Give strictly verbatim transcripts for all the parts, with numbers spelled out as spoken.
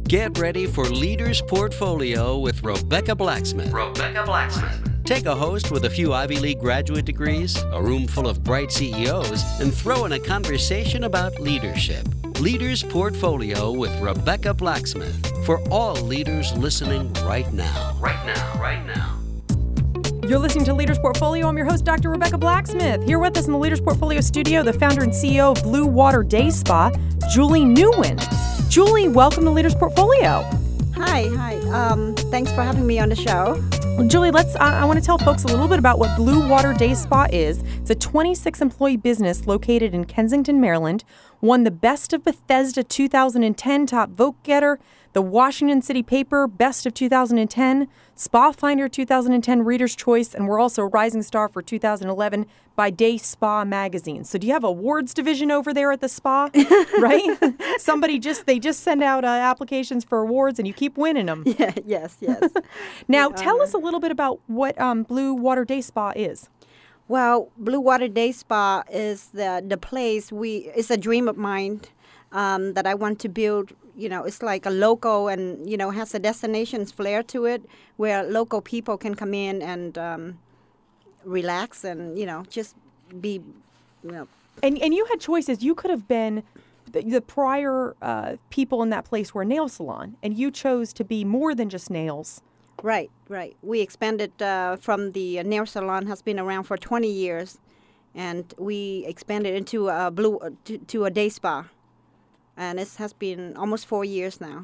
Get ready for Leaders Portfolio with Rebecca Blacksmith. Rebecca Blacksmith. Take a host with a few Ivy League graduate degrees, a room full of bright C E Os, and throw in a conversation about leadership. Leaders Portfolio with Rebecca Blacksmith. For all leaders listening right now. Right now, right now. You're listening to Leaders Portfolio. I'm your host, Doctor Rebecca Blacksmith. Here with us in the Leaders Portfolio studio, the founder and C E O of Blue Water Day Spa, Julie Nguyen. Julie, welcome to Leaders Portfolio. Hi, hi. Um, thanks for having me on the show. Well, Julie, let's. Uh, I want to tell folks a little bit about what Blue Water Day Spa is. It's a twenty-six employee business located in Kensington, Maryland. Won the Best of Bethesda two thousand ten Top Vote Getter, the Washington City Paper Best of two thousand ten, Spa Finder two thousand ten Reader's Choice, and we're also a Rising Star for two thousand eleven by Day Spa Magazine. So do you have awards division over there at the spa, right? Somebody just, they just send out uh, applications for awards and you keep winning them. Yeah, yes, yes. Now, Yeah, tell uh, us a little bit about what um, Blue Water Day Spa is. Well, Blue Water Day Spa is the the place we. It's a dream of mine um, that I want to build. You know, it's like a local and you know has a destinations flair to it, where local people can come in and um, relax and you know just be, you know. And and you had choices. You could have been the, the prior uh, people in that place were a nail salon, and you chose to be more than just nails. Right, right. We expanded uh, from the nail salon has been around for twenty years, and we expanded into a blue uh, to, to a day spa, and it has been almost four years now.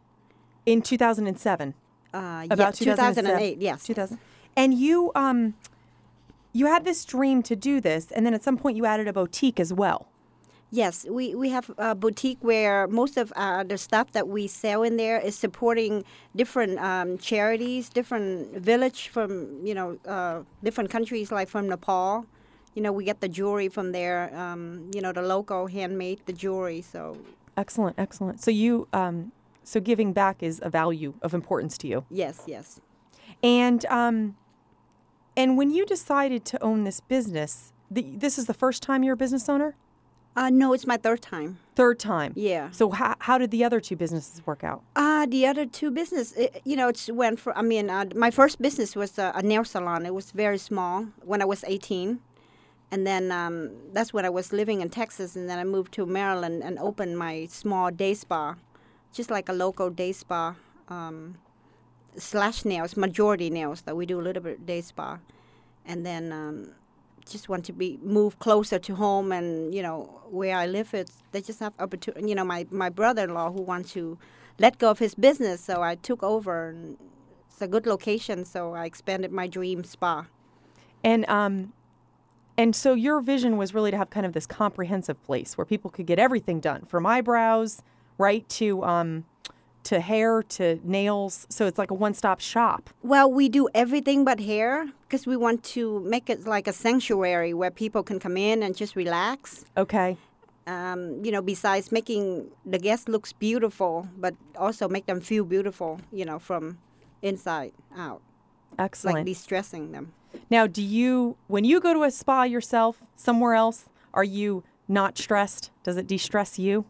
In two thousand seven. Uh, About yeah, two thousand eight, yes. two thousand. And you um, you had this dream to do this, and then at some point you added a boutique as well. Yes, we, we have a boutique where most of uh, the stuff that we sell in there is supporting different um, charities, different village from, you know, uh, different countries like from Nepal. You know, we get the jewelry from there, um, you know, the local handmade, the jewelry, so. Excellent, excellent. So you, um, so giving back is a value of importance to you. Yes, yes. And um, and when you decided to own this business, the, this is the first time you're a business owner? Uh, no, it's my third time. Third time. Yeah. So how how did the other two businesses work out? Uh, the other two business, it, you know, it's went for, I mean, uh, my first business was a, a nail salon. It was very small when I was eighteen. And then um, that's when I was living in Texas. And then I moved to Maryland and opened my small day spa, just like a local day spa, um, slash nails, majority nails that we do a little bit day spa. And then um, just want to be move closer to home and, you know, where I live, it's, they just have opportunity. You know, my, my brother-in-law who wants to let go of his business, so I took over. And it's a good location, so I expanded my dream spa. And um, and so your vision was really to have kind of this comprehensive place where people could get everything done, from eyebrows, right, to um, to hair, to nails. So it's like a one-stop shop. Well, we do everything but hair because we want to make it like a sanctuary where people can come in and just relax. Okay. Um, you know, besides making the guests looks beautiful, but also make them feel beautiful, you know, from inside out. Excellent. Like de-stressing them. Now, do you, when you go to a spa yourself somewhere else, are you not stressed? Does it de-stress you?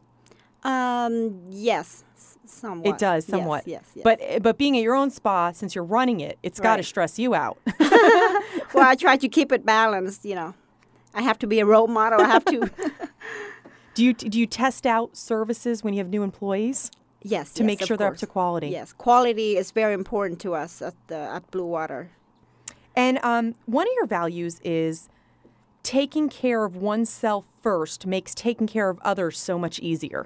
Um, yes, s- somewhat. It does, Yes, somewhat. Yes, yes. But but being at your own spa, since you're running it, it's got to Right. stress you out. Well, I try to keep it balanced, you know. I have to be a role model. I have to. Do you do you test out services when you have new employees Yes, to yes, make of sure they're up course. to quality? Yes, quality is very important to us at the at Blue Water. And um, one of your values is taking care of oneself first makes taking care of others so much easier.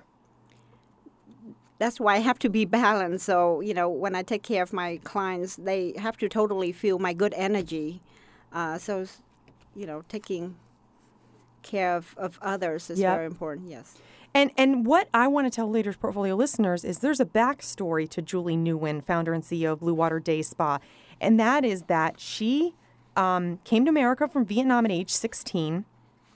That's why I have to be balanced. So, you know, when I take care of my clients, they have to totally feel my good energy. Uh, so, s- you know, taking care of, of others is Yep. very important, yes. And and what I want to tell Leaders Portfolio listeners is there's a backstory to Julie Nguyen, founder and C E O of Blue Water Day Spa. And that is that she um, came to America from Vietnam at age sixteen,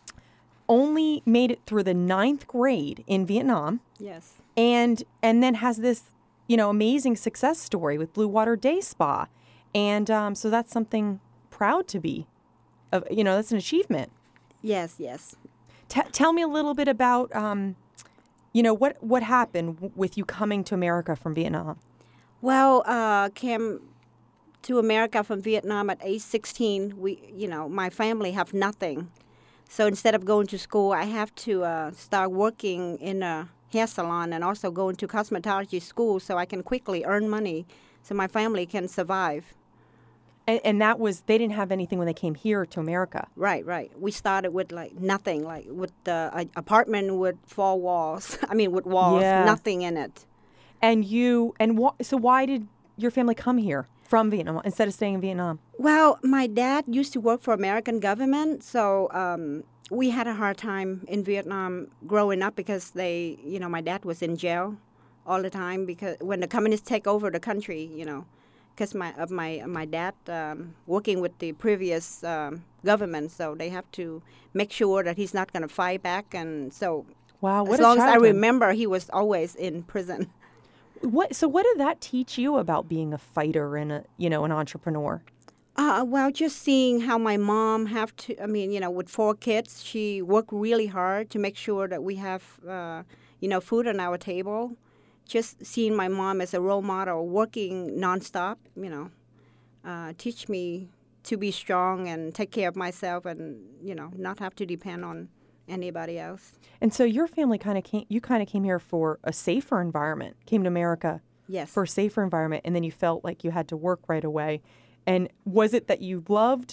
only made it through the ninth grade in Vietnam, Yes. and and then has this, you know, amazing success story with Blue Water Day Spa. And um, so that's something proud to be, of, you know, that's an achievement. Yes, yes. T- tell me a little bit about um, you know, what, what happened w- with you coming to America from Vietnam? Well, uh, came to America from Vietnam at age sixteen. We, you know, my family have nothing. So instead of going to school, I have to uh, start working in a hair salon and also go into cosmetology school so I can quickly earn money so my family can survive. And, and that was, they didn't have anything when they came here to America. Right, right. We started with like nothing, like with the uh, apartment with four walls. I mean, with walls, Yeah. nothing in it. And you, and wh- so why did your family come here from Vietnam instead of staying in Vietnam? Well, my dad used to work for American government, so um, we had a hard time in Vietnam growing up because they, you know, my dad was in jail all the time because when the communists take over the country, you know, because my of my my dad um, working with the previous um, government, so they have to make sure that he's not going to fight back, and so Wow, what as a long as I childhood. remember, he was always in prison. What, so what did that teach you about being a fighter and a, you know, an entrepreneur? Uh, well, just seeing how my mom have to, I mean, you know, with four kids, she worked really hard to make sure that we have, uh, you know, food on our table. Just seeing my mom as a role model, working nonstop, you know, uh, teach me to be strong and take care of myself and, you know, not have to depend on anybody else. And so your family kind of came, you kind of came here for a safer environment, came to America Yes. for a safer environment, and then you felt like you had to work right away. And was it that you loved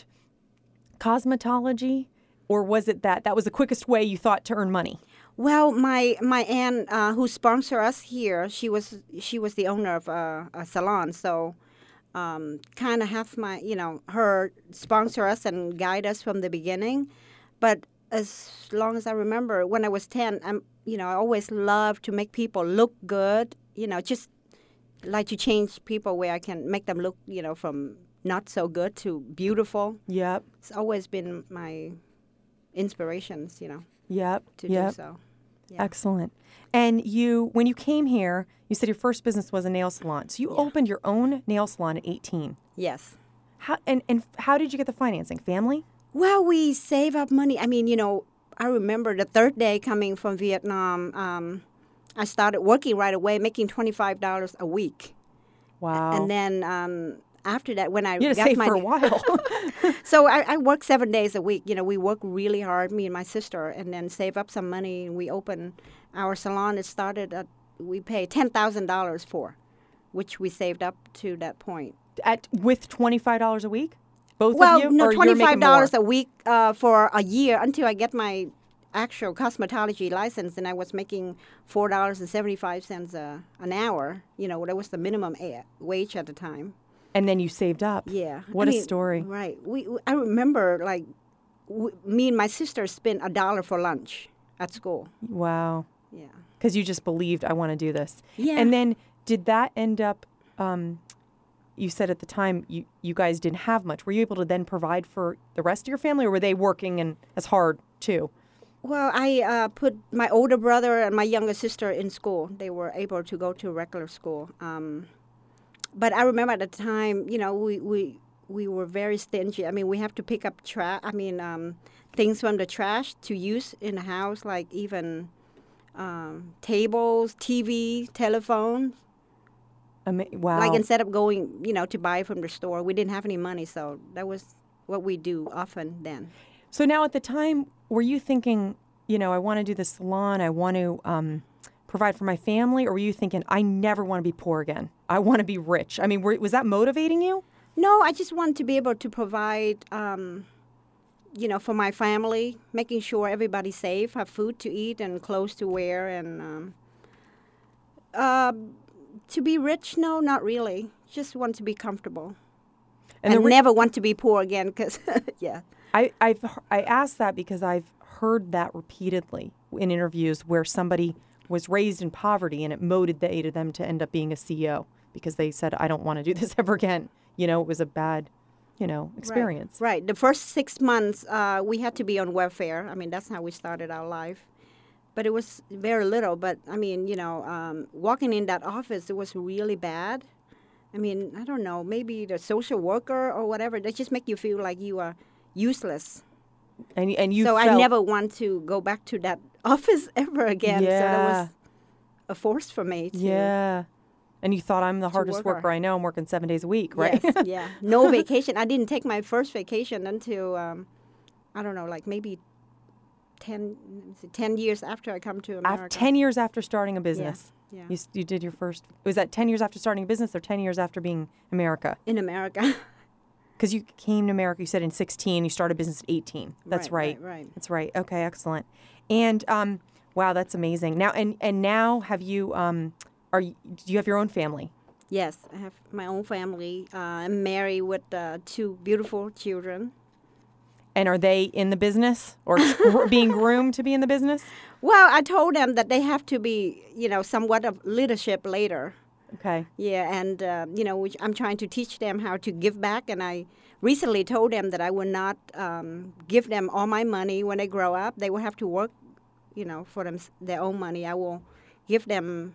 cosmetology, or was it that that was the quickest way you thought to earn money? Well, my my aunt uh, who sponsored us here, she was she was the owner of a, a salon, so um, kind of have my you know her sponsor us and guide us from the beginning. But as long as I remember, when I was ten, I'm you know I always loved to make people look good. You know, just like to change people where I can make them look you know from not so good to beautiful. Yep. It's always been my inspirations, you know, Yep. to yep. do so. Yeah. Excellent. And you, when you came here, you said your first business was a nail salon. So you Yeah. opened your own nail salon at eighteen. Yes. How and, and how did you get the financing? Family? Well, we save up money. I mean, you know, I remember the third day coming from Vietnam, um, I started working right away, making twenty-five dollars a week. Wow. And then um, after that, when I you had to got save my... for a while. So I, I worked seven days a week. You know, we worked really hard, me and my sister, and then save up some money. And we opened our salon. It started at, we paid ten thousand dollars for, which we saved up to that point. At with twenty-five dollars a week? Both Well, of you? no, Or you're making twenty-five dollars more? a week uh, for a year until I get my actual cosmetology license, and I was making four dollars and seventy-five cents a, an hour. You know, that was the minimum a- wage at the time. And then you saved up. Yeah. What I a mean, story. Right. We, I remember, like, w- me and my sister spent a dollar for lunch at school. Wow. Yeah. Because you just believed, I want to do this. Yeah. And then did that end up, um, you said at the time you, you guys didn't have much. Were you able to then provide for the rest of your family, or were they working and as hard too? Well, I uh, put my older brother and my younger sister in school. They were able to go to regular school. Um, but I remember at the time, you know, we, we we were very stingy. I mean, we have to pick up trash. I mean, um, things from the trash to use in the house, like even um, tables, T V, telephones. Ama- wow. Like instead of going, you know, to buy from the store, we didn't have any money, so that was what we do often then. So now at the time, were you thinking, you know, I want to do the salon, I want to um, provide for my family, or were you thinking, I never want to be poor again. I want to be rich. I mean, were, was that motivating you? No, I just wanted to be able to provide, um, you know, for my family, making sure everybody's safe, have food to eat and clothes to wear, and um, uh, to be rich. No, not really. Just want to be comfortable, and, the re- never want to be poor again. Because yeah, I, I've I asked that because I've heard that repeatedly in interviews where somebody was raised in poverty and it motivated them to end up being a C E O because they said, I don't want to do this ever again. You know, it was a bad, you know, experience. Right. right. The first six months, uh, we had to be on welfare. I mean, that's how we started our life. But it was very little. But, I mean, you know, um, walking in that office, it was really bad. I mean, I don't know, maybe the social worker or whatever, they just make you feel like you are useless. And and you so felt, I never want to go back to that office ever again. Yeah. So that was a force for me. To, Yeah. And you thought, I'm the hardest work worker hard. I know. I'm working seven days a week, right? Yes, yeah. No vacation. I didn't take my first vacation until, um, I don't know, like maybe ten, ten years after I come to America. After ten years after starting a business. Yeah. You, s- you did your first, was that ten years after starting a business or ten years after being America? In America. Because you came to America, you said in sixteen, you started business at eighteen. That's right. Right, right, right. That's right. Okay, excellent. And um, wow, that's amazing. Now, and, and now have you, um, are you, do you have your own family? Yes, I have my own family. Uh, I'm married with uh, two beautiful children. And are they in the business or gr- being groomed to be in the business? Well, I told them that they have to be, you know, somewhat of leadership later. Okay. Yeah, and, uh, you know, which I'm trying to teach them how to give back. And I recently told them that I will not um, give them all my money when they grow up. They will have to work, you know, for them their own money. I will give them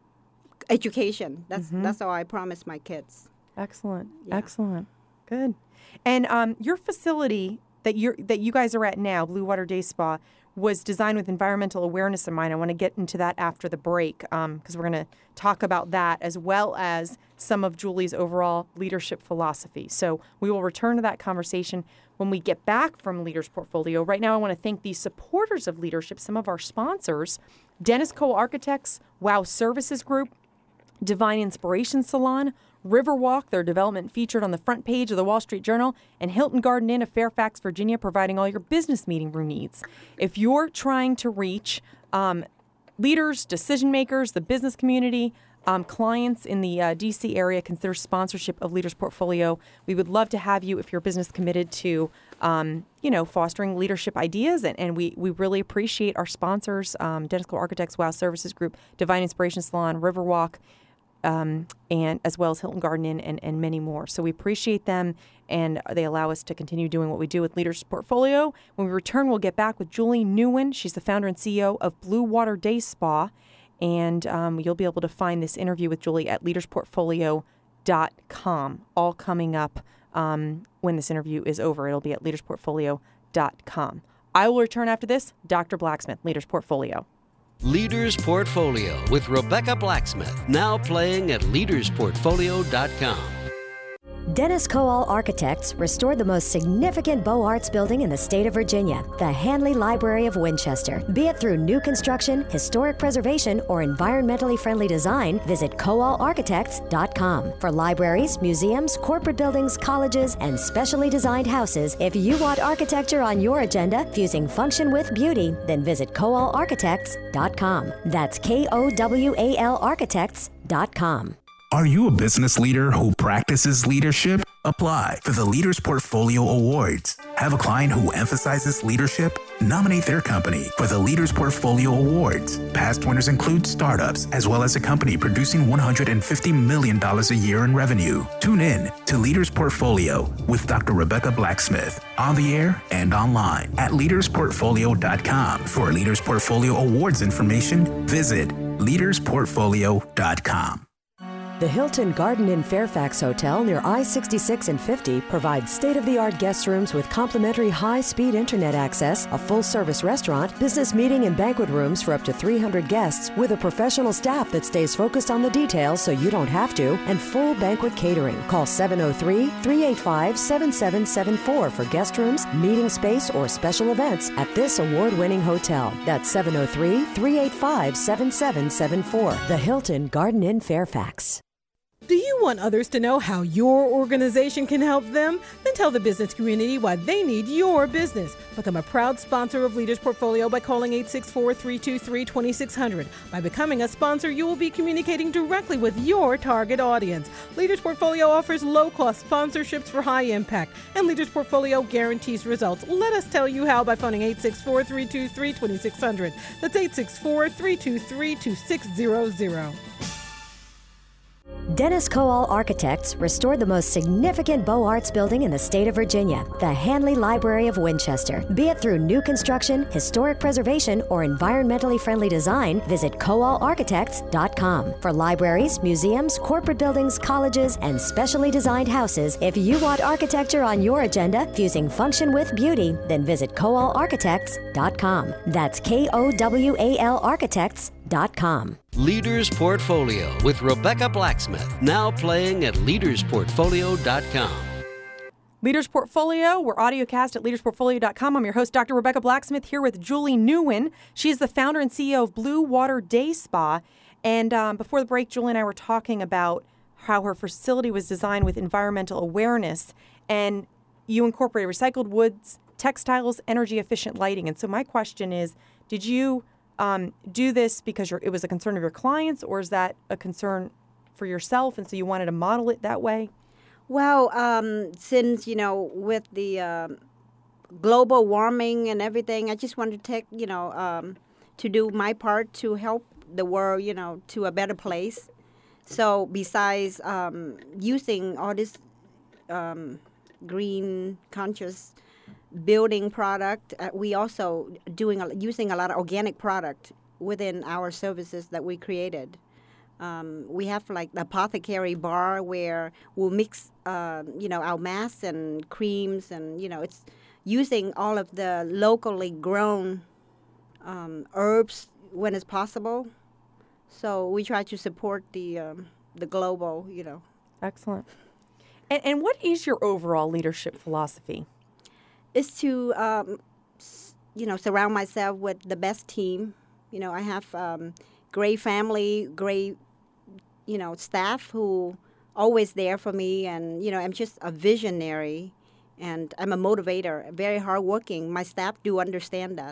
education. That's Mm-hmm. that's all I promise my kids. Excellent. Yeah. Excellent. Good. And um, your facility that you're that you guys are at now, Blue Water Day Spa, was designed with environmental awareness in mind. I want to get into that after the break because um, we're going to talk about that as well as some of Julie's overall leadership philosophy. So we will return to that conversation when we get back from Leaders Portfolio. Right now, I want to thank the supporters of leadership, some of our sponsors, Dennis Cole Architects, Wow Services Group, Divine Inspiration Salon, Riverwalk, their development featured on the front page of the Wall Street Journal, and Hilton Garden Inn of Fairfax, Virginia, providing all your business meeting room needs. If you're trying to reach um, leaders, decision makers, the business community, um, clients in the uh, D C area, consider sponsorship of Leaders Portfolio. We would love to have you if your business committed to, um, you know, fostering leadership ideas. And, and we, we really appreciate our sponsors, um, Dennis Cole Architects, Wow Services Group, Divine Inspiration Salon, Riverwalk, Um, and as well as Hilton Garden Inn and, and many more. So we appreciate them, and they allow us to continue doing what we do with Leaders Portfolio. When we return, we'll get back with Julie Nguyen. She's the founder and C E O of Blue Water Day Spa, and um, you'll be able to find this interview with Julie at leaders portfolio dot com, all coming up um, when this interview is over. It'll be at leaders portfolio dot com. I will return after this. Doctor Blacksmith, Leaders Portfolio. Leaders Portfolio with Rebecca Blacksmith, now playing at leaders portfolio dot com. Dennis Cole Architects restored the most significant Beaux Arts building in the state of Virginia, the Hanley Library of Winchester. Be it through new construction, historic preservation, or environmentally friendly design, visit coal architects dot com. For libraries, museums, corporate buildings, colleges, and specially designed houses, if you want architecture on your agenda, fusing function with beauty, then visit coal architects dot com. That's K O W A L architects dot com. Are you a business leader who practices leadership? Apply for the Leaders Portfolio Awards. Have a client who emphasizes leadership? Nominate their company for the Leaders Portfolio Awards. Past winners include startups, as well as a company producing one hundred fifty million dollars a year in revenue. Tune in to Leaders Portfolio with Doctor Rebecca Blacksmith on the air and online at leaders portfolio dot com. For Leaders Portfolio Awards information, visit leaders portfolio dot com. The Hilton Garden Inn Fairfax Hotel near I sixty-six and fifty provides state-of-the-art guest rooms with complimentary high-speed internet access, a full-service restaurant, business meeting and banquet rooms for up to three hundred guests with a professional staff that stays focused on the details so you don't have to, and full banquet catering. Call seven oh three, three eight five, seven seven seven four for guest rooms, meeting space, or special events at this award-winning hotel. That's seven oh three, three eight five, seven seven seven four. The Hilton Garden Inn Fairfax. Do you want others to know how your organization can help them? Then tell the business community why they need your business. Become a proud sponsor of Leaders Portfolio by calling eight six four, three two three, two six zero zero. By becoming a sponsor, you will be communicating directly with your target audience. Leaders Portfolio offers low-cost sponsorships for high impact, and Leaders Portfolio guarantees results. Let us tell you how by phoning eight six four, three two three, two six zero zero. That's eight six four, three two three, two six zero zero. Dennis Cole Architects restored the most significant Beaux Arts building in the state of Virginia, the Hanley Library of Winchester. Be it through new construction, historic preservation, or environmentally friendly design, visit coal architects dot com. For libraries, museums, corporate buildings, colleges, and specially designed houses, if you want architecture on your agenda, fusing function with beauty, then visit coal architects dot com. That's K O W A L architects dot com. Leaders Portfolio with Rebecca Blacksmith, now playing at leaders portfolio dot com. Leaders Portfolio, we're audiocast at leaders portfolio dot com. I'm your host, Doctor Rebecca Blacksmith, here with Julie Nguyen. She's the founder and C E O of Blue Water Day Spa. And um, before the break, Julie and I were talking about how her facility was designed with environmental awareness. And you incorporated recycled woods, textiles, energy-efficient lighting. And so my question is, did you um, do this because you're, it was a concern of your clients, or is that a concern for yourself, and so you wanted to model it that way? Well, um, since, you know, with the um, global warming and everything, I just wanted to take, you know, um, to do my part to help the world, you know, to a better place. So besides um, using all this um, green conscious building product, uh, we also doing a, using a lot of organic product within our services that we created. Um, we have like the apothecary bar where we'll mix, uh, you know, our masks and creams, and you know, it's using all of the locally grown um, herbs when it's possible. So we try to support the um, the global, you know. Excellent. And, and what is your overall leadership philosophy? It's to, um, s- you know, surround myself with the best team. You know, I have um, great family, great, you know, staff who always there for me, and you know, I'm just a visionary, and I'm a motivator, very hardworking. My staff do understand that.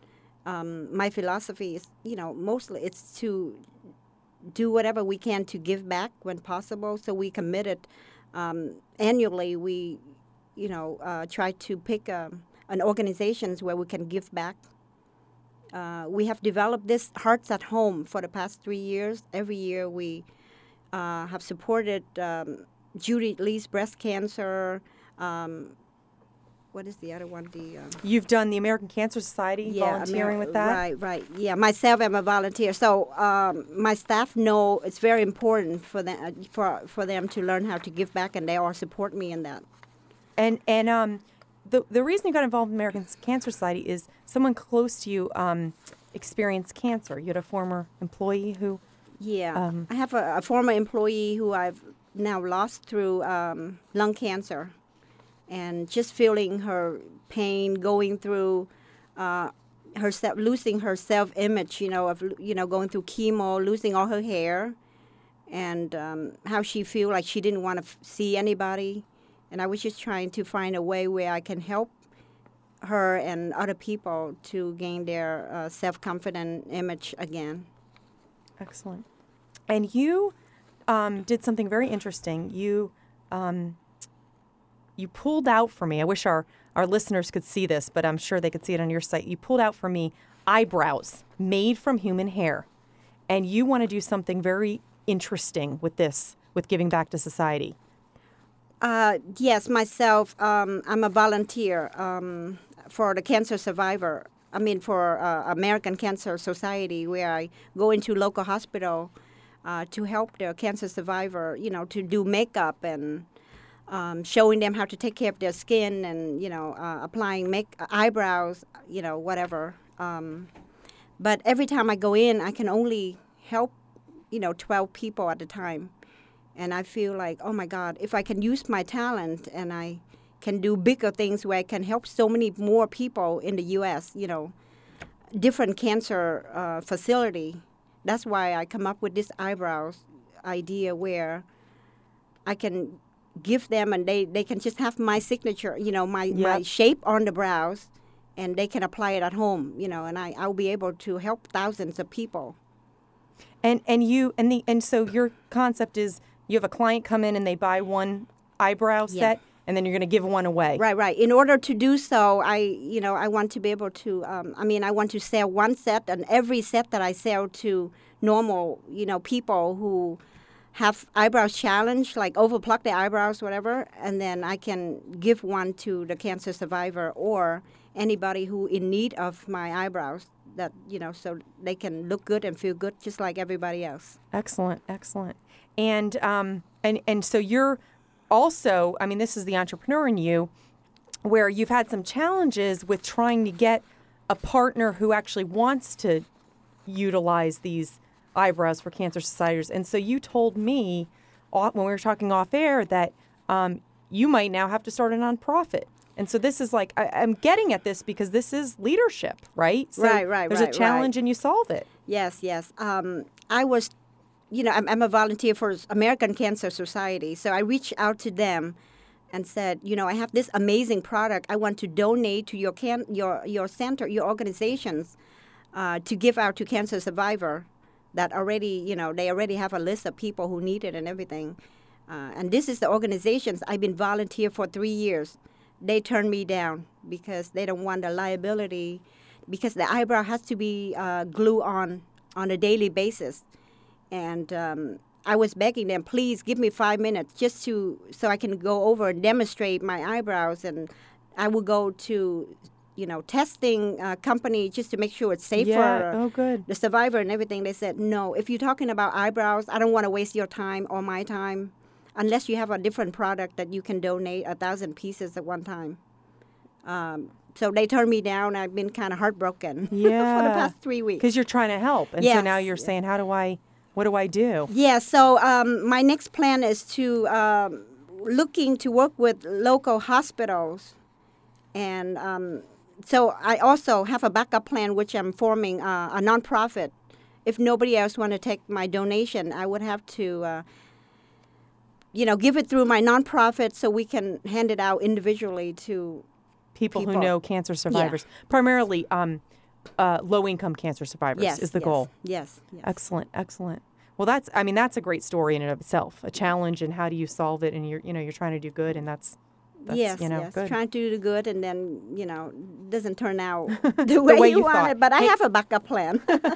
Um, my philosophy is, you know, mostly it's to do whatever we can to give back when possible. So we committed um, annually. We, you know, uh, try to pick um, an organizations where we can give back. Uh, we have developed this Hearts at Home for the past three years. Every year we uh, have supported um, Judy Lee's breast cancer. Um, what is the other one? The um, You've done the American Cancer Society, yeah, volunteering Amer- with that? Right, right. Yeah, myself, I'm a volunteer. So um, my staff know it's very important for them, uh, for, for them to learn how to give back, and they all support me in that. And and um, the the reason you got involved in the American Cancer Society is someone close to you um, experienced cancer. You had a former employee who... Yeah, Um, I have a, a former employee who I've now lost through um, lung cancer, and just feeling her pain, going through uh, herself, losing her self-image, you know, of you know going through chemo, losing all her hair, and um, how she feel like she didn't want to f- see anybody, and I was just trying to find a way where I can help her and other people to gain their uh, self-confident image again. Excellent. And you um, did something very interesting. You um, you pulled out for me. I wish our, our listeners could see this, but I'm sure they could see it on your site. You pulled out for me eyebrows made from human hair. And you want to do something very interesting with this, with giving back to society. Uh, yes, myself, um, I'm a volunteer um, for the cancer survivor. I mean, for uh, American Cancer Society, where I go into local hospital uh, to help the cancer survivor, you know, to do makeup and um, showing them how to take care of their skin, and, you know, uh, applying make eyebrows, you know, whatever. Um, but every time I go in, I can only help, you know, twelve people at a time. And I feel like, oh, my God, if I can use my talent and I can do bigger things where I can help so many more people in the U S, you know, different cancer uh, facility. That's why I come up with this eyebrows idea where I can give them, and they, they can just have my signature, you know, my, Yep. my shape on the brows, and they can apply it at home, you know, and I, I'll be able to help thousands of people. And and you and the and so your concept is you have a client come in and they buy one eyebrow Yeah. set, and then you're going to give one away. Right, right. In order to do so, I, you know, I want to be able to, um, I mean, I want to sell one set, and every set that I sell to normal, you know, people who have eyebrows challenge, like overpluck their eyebrows, whatever, and then I can give one to the cancer survivor or anybody who in need of my eyebrows, that, you know, so they can look good and feel good just like everybody else. Excellent, excellent. And um and and so you're also, I mean, this is the entrepreneur in you, where you've had some challenges with trying to get a partner who actually wants to utilize these eyebrows for cancer societies. And so you told me when we were talking off air that um, you might now have to start a nonprofit. And so this is like, I, I'm getting at this because this is leadership, right? So right, right, there's right. a challenge right. and you solve it. Yes, yes. Um, I was, you know, I'm, I'm a volunteer for American Cancer Society. So I reached out to them and said, you know, I have this amazing product. I want to donate to your can your your center, your organizations, uh, to give out to cancer survivor that already, you know, they already have a list of people who need it and everything. Uh, and this is the organizations I've been volunteer for three years. They turned me down because they don't want the liability, because the eyebrow has to be uh, glued on on a daily basis. And um, I was begging them, please give me five minutes just to so I can go over and demonstrate my eyebrows. And I will go to, you know, testing uh, company just to make sure it's safe Yeah. for Oh, good. the survivor and everything. They said, no, if you're talking about eyebrows, I don't want to waste your time or my time unless you have a different product that you can donate a thousand pieces at one time. Um, so they turned me down. I've been kind of heartbroken Yeah. for the past three weeks. Because you're trying to help. And so Yes, now you're yes. saying, how do I, what do I do? Yeah, so um, my next plan is to um, looking to work with local hospitals. And um, so I also have a backup plan, which I'm forming uh, a nonprofit. If nobody else want to take my donation, I would have to, uh, you know, give it through my nonprofit so we can hand it out individually to People, people. who know cancer survivors, primarily um, uh, low-income cancer survivors yes, is the yes, goal. Yes, yes. Excellent, excellent. Well, that's, I mean, that's a great story in and of itself, a challenge, and how do you solve it, and you're, you know, you're trying to do good, and that's, that's yes, you know, yes. good. Trying to do the good, and then, you know, doesn't turn out the way, way you, you want thought. it. But I Hey- have a backup plan.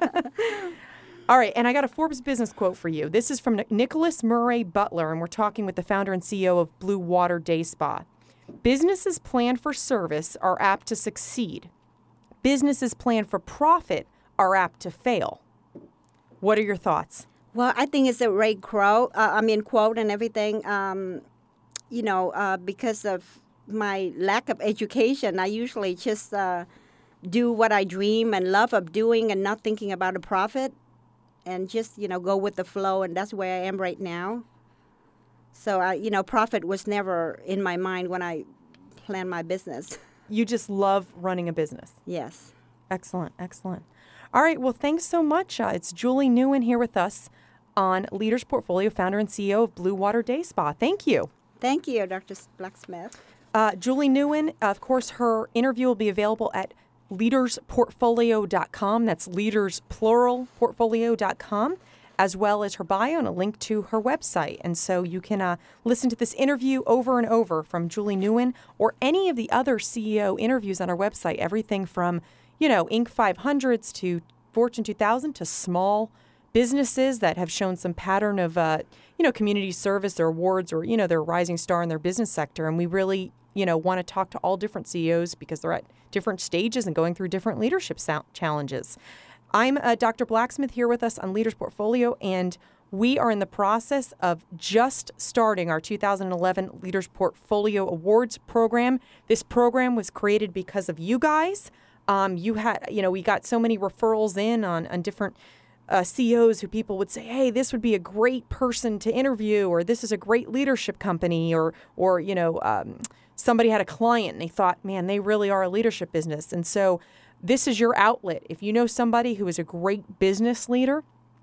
All right, and I got a Forbes business quote for you. This is from Nic- Nicholas Murray Butler, and we're talking with the founder and C E O of Blue Water Day Spa. Businesses planned for service are apt to succeed. Businesses planned for profit are apt to fail. What are your thoughts? Well, I think it's a great quote. Uh, I mean, quote and everything. Um, you know, uh, because of my lack of education, I usually just uh, do what I dream and love of doing, and not thinking about a profit, and just, you know, go with the flow. And that's where I am right now. So, I, you know, profit was never in my mind when I planned my business. You just love running a business. Yes. Excellent, excellent. All right, well, thanks so much. Uh, it's Julie Nguyen here with us on Leaders Portfolio, founder and C E O of Blue Water Day Spa. Thank you. Thank you, Doctor Blacksmith. Uh, Julie Nguyen, of course, her interview will be available at leaders portfolio dot com. That's leaders, plural, portfolio dot com, as well as her bio and a link to her website. And so you can uh, listen to this interview over and over from Julie Nguyen, or any of the other C E O interviews on our website, everything from, you know, Inc five hundreds to Fortune two thousand to small businesses that have shown some pattern of, uh, you know, community service, their awards, or, you know, they're a rising star in their business sector. And we really, you know, want to talk to all different C E Os because they're at different stages and going through different leadership so- challenges. I'm uh, Doctor Blacksmith here with us on Leaders Portfolio, and we are in the process of just starting our two thousand eleven Leaders Portfolio Awards program. This program was created because of you guys. Um, you had, you know, we got so many referrals in on, on different uh, C E Os who people would say, hey, this would be a great person to interview, or this is a great leadership company, or, or you know, um, somebody had a client and they thought, man, they really are a leadership business. And so this is your outlet. If you know somebody who is a great business leader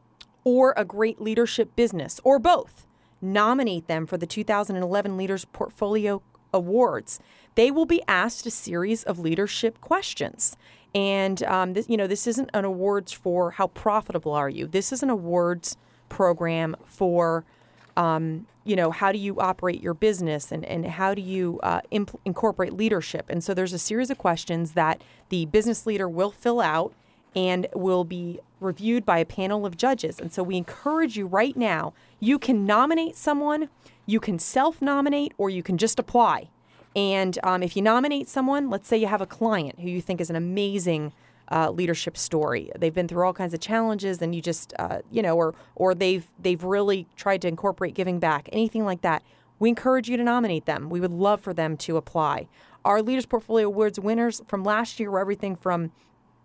or a great leadership business, or both, nominate them for the two thousand eleven Leaders Portfolio Awards. They will be asked a series of leadership questions. And, um, this, you know, this isn't an awards for how profitable are you. This is an awards program for, um, you know, how do you operate your business, and, and how do you uh, imp- incorporate leadership. And so there's a series of questions that the business leader will fill out and will be reviewed by a panel of judges. And so we encourage you right now, you can nominate someone, you can self-nominate, or you can just apply. And um, if you nominate someone, let's say you have a client who you think is an amazing uh, leadership story. They've been through all kinds of challenges, and you just, uh, you know, or or they've they've really tried to incorporate giving back, anything like that. We encourage you to nominate them. We would love for them to apply. Our Leaders Portfolio Awards winners from last year were everything from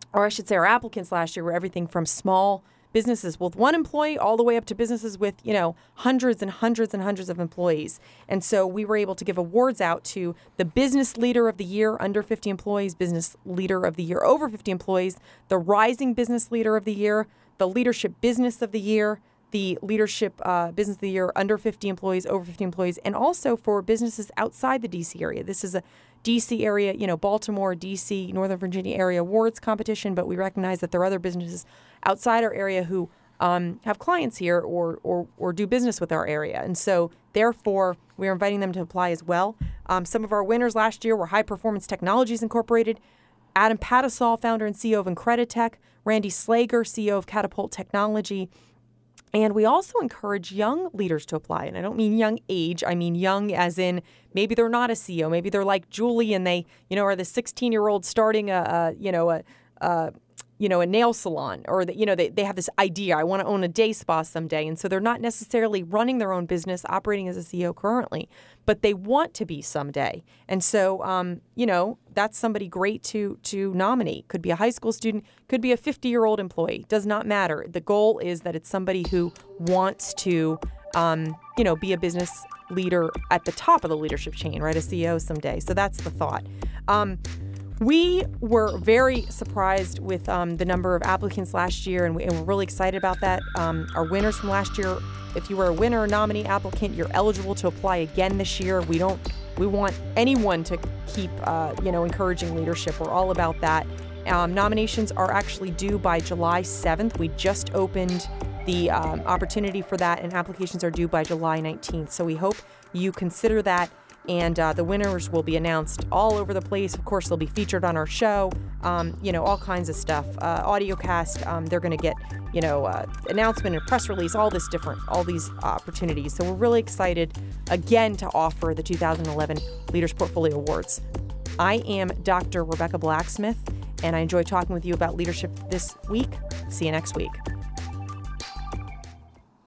or I should say our applicants last year were everything from small businesses with one employee all the way up to businesses with, you know, hundreds and hundreds and hundreds of employees. And so we were able to give awards out to the Business Leader of the Year under fifty employees, Business Leader of the Year over fifty employees, the Rising Business Leader of the Year, the Leadership Business of the Year, the Leadership uh, Business of the Year under fifty employees, over fifty employees, and also for businesses outside the D C area. This is a D C area, you know, Baltimore, D C, Northern Virginia area awards competition, but we recognize that there are other businesses outside our area who um, have clients here or, or or do business with our area. And so, therefore, we're inviting them to apply as well. Um, some of our winners last year were High Performance Technologies Incorporated, Adam Patasol, founder and C E O of Increditech, Randy Slager, C E O of Catapult Technology. And we also encourage young leaders to apply. And I don't mean young age. I mean young as in maybe they're not a C E O. Maybe they're like Julie and they, you know, are the sixteen-year-old starting a, a you know, a, a, you know, a nail salon, or that, you know, they, they have this idea, I want to own a day spa someday. And so they're not necessarily running their own business, operating as a C E O currently, but they want to be someday. And so, um, you know, that's somebody great to to nominate. Could be a high school student, could be a fifty-year-old employee. Does not matter. The goal is that it's somebody who wants to, um, you know, be a business leader at the top of the leadership chain, right? A C E O someday. So that's the thought. Um, we were very surprised with um, the number of applicants last year, and, we, and we're really excited about that. Um, our winners from last year, if you were a winner or nominee applicant, you're eligible to apply again this year. We don't. We want anyone to keep, uh, you know, encouraging leadership. We're all about that. Um, nominations are actually due by July seventh. We just opened the um, opportunity for that, and applications are due by July nineteenth. So we hope you consider that. And uh, the winners will be announced all over the place. Of course, they'll be featured on our show, um, you know, all kinds of stuff. Uh, audiocast, um, they're going to get, you know, uh, announcement and press release, all this different, all these opportunities. So we're really excited, again, to offer the two thousand eleven Leaders Portfolio Awards. I am Doctor Rebecca Blacksmith, and I enjoy talking with you about leadership this week. See you next week.